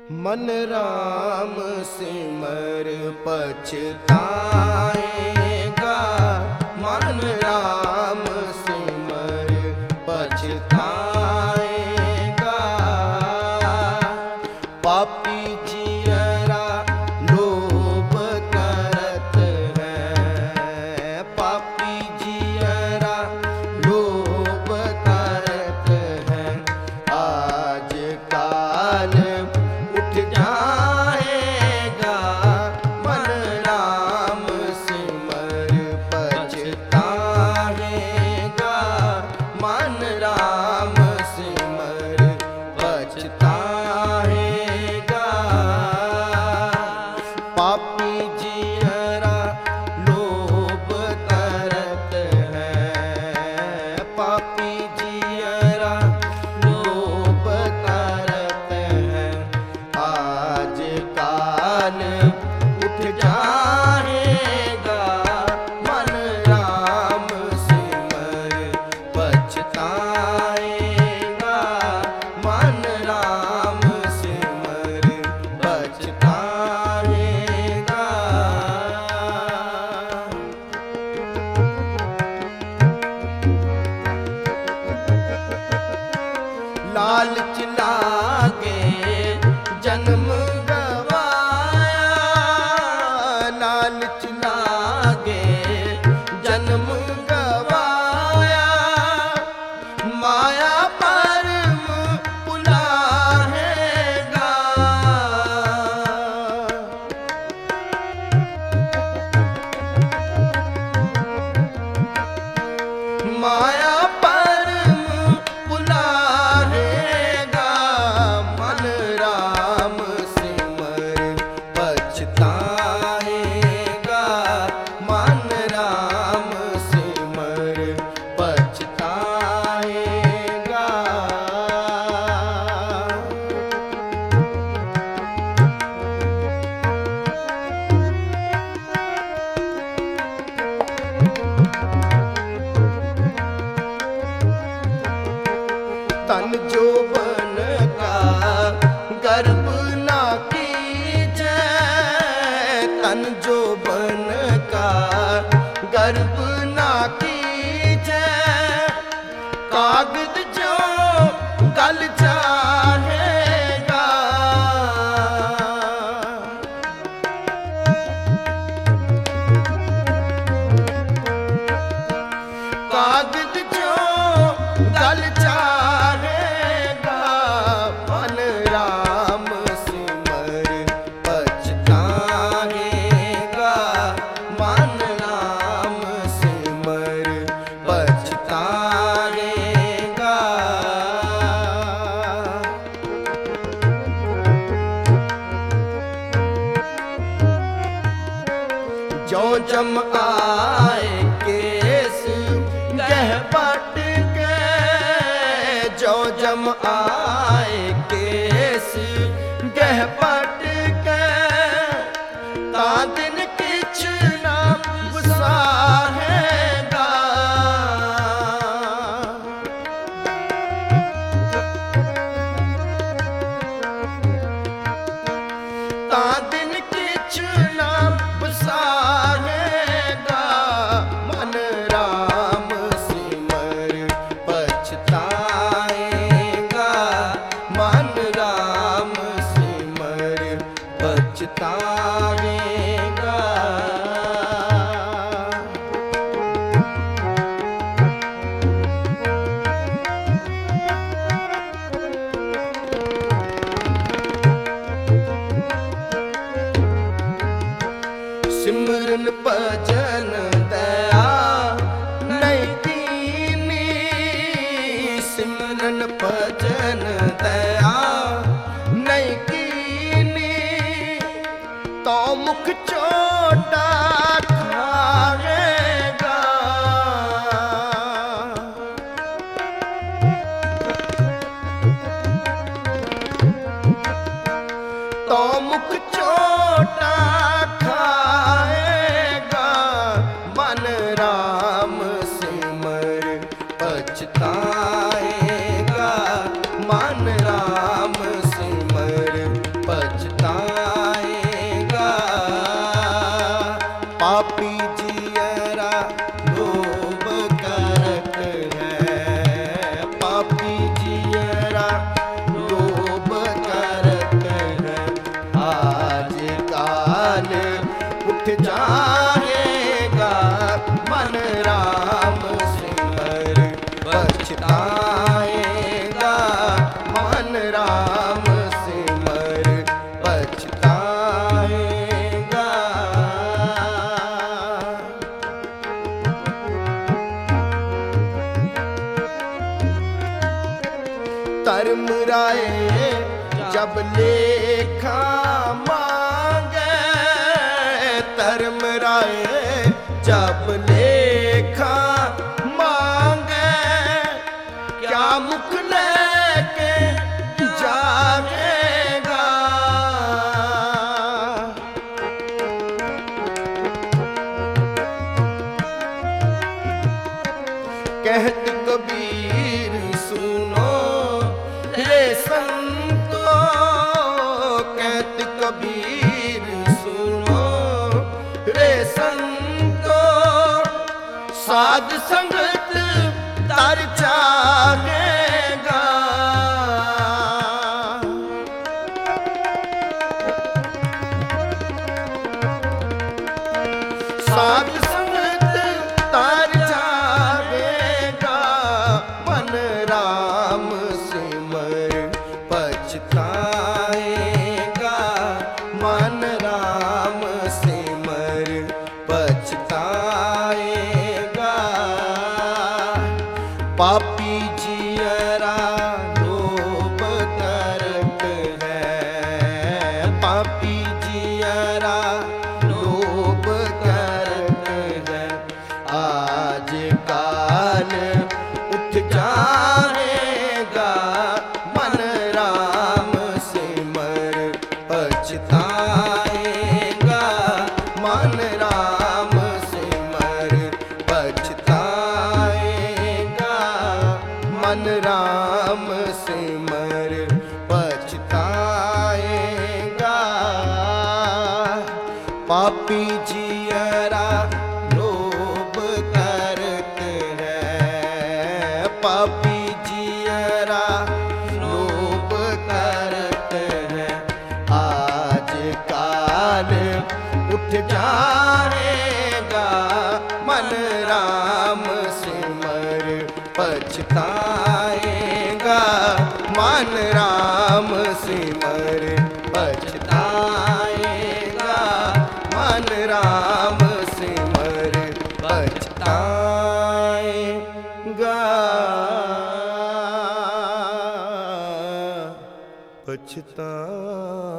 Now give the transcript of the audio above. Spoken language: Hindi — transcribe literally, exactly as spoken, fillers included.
मन राम सिमर पछताएगा, मन राम सिमर पछताएगा। पापी जियरा लोभ करत है, पापी जियरा लोभ करत है। आज काल उठ जाएगा, मन राम सिमर पछताएगा, मन राम सिमर पछताएगा। पापी जियरा लोभ करत है, पापी जियरा लोभ करत है। आज काल उठ जाएगा, मन राम सिमर पछताएगा, मन राम सिमर पछताएगा। लालच लागे जन्म गवाया, लालच लागे जन्म गवाया। माया परम पुलाहेगा, माया परम पुलाहेगा। मन राम सिमर पछताएगा, मन राम सिमर पछताएगा। तन जोबन का गर्व ना कीजे, तन जोबन का गर्व ना कीजे। कागज जो गल जाएगा, कागज जो गल जाएगा। मन राम सिमर पछताएगा, मन राम सिमर पछताएगा। जो जम आए केस गह पट के, जो जम आए केस गह पट के। ता दिन किछ ना गुसाहेगा, ता दिन किछ ना गुसाहेगा। मन राम सिमर पछताएगा, मन राम सिमर पछताएगा। सिमरन भजन दया नहीं कीनी, सिमरन भजन दया नहीं कीनी। तो मुख चोटा खाएगा, तो मुख चोटा खाएगा। मन राम सिमर पछताएगा, मन राम सिमर पछताएगा। राम सिमर पछताएगा। धर्म राय जब लेखा मांगे, धर्म राय जब लेखा मांगे, क्या मुख लेके जागेगा। कहत कबीर सुनो रे संतो, कहत कबीर सुनो रे संतो, साध संगत तर जागेगा। साध संगत तर जागेगा, मन राम सिमर पछताएगा, मन राम सिमर पछताएगा। पापी जियरा लोभ करत है, पापी जियरा लोभ करत है, आज काल उठ जाएगा, मन राम सिमर पछताएगा, मन राम सिमर पछताएगा, मन राम सिमर पछताएगा। पापी जियरा लोभ करत है, पापी जियरा लोभ करत है, आज काल उठ जाएगा, मन राम सिमर पछताएगा, मन राम सिमर पछताएगा, मन राम सिमर पछताएगा, पछताएगा।